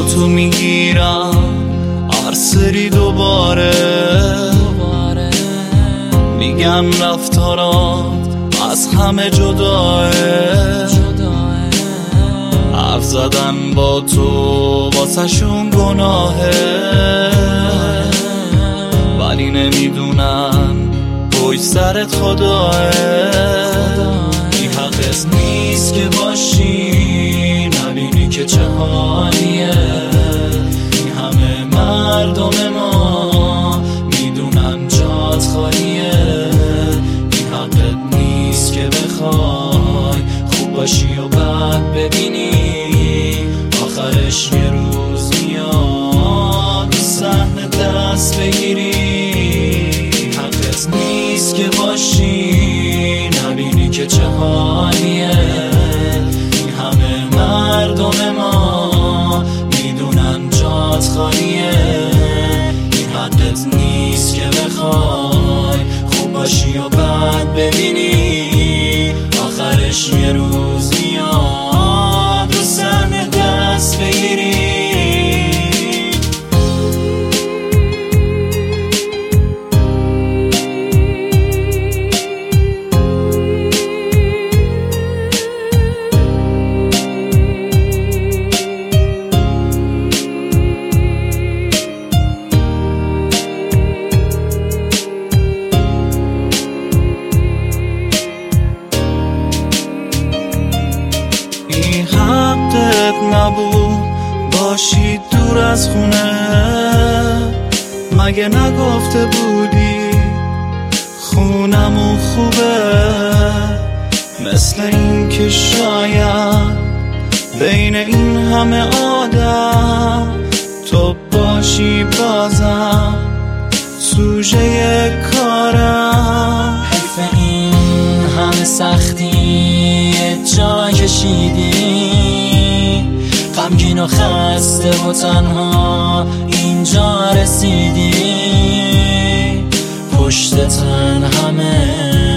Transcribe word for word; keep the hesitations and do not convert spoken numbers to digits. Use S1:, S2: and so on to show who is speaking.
S1: تو میگیرم هر سری دوباره میگن رفتارات از همه جداه، حرف زدن با تو واسه شون گناهه، ولی نمیدونن پشت سرت خداه. این حقت نیست که باشی نبینی که چه حالیه. این همه مردم ما میدونن جات خالیه. این حقت نیست که بخوای خوب باشی و بعد ببینی آخرش یه روز میاد صحنه دست بگیری. حقت نیست که باشی نبینی که چه حالیه. این همه مردم ما میدونن جات خالیه. این حقت نیست که بخوای خوب باشی و بعد ببینی آخرش یه روز میاد و صحنه دست بگیری. این حقت نبود باشی دور از خونه، مگه نگفته بودی خونمون خوبه؟ مثل این که شاید بین این همه آدم تو باشی بازم سوژه کارم.
S2: حیف این همه سختی جا کشیدی، غمگین و خسته و تنها اینجا رسیدی. پشت تن همه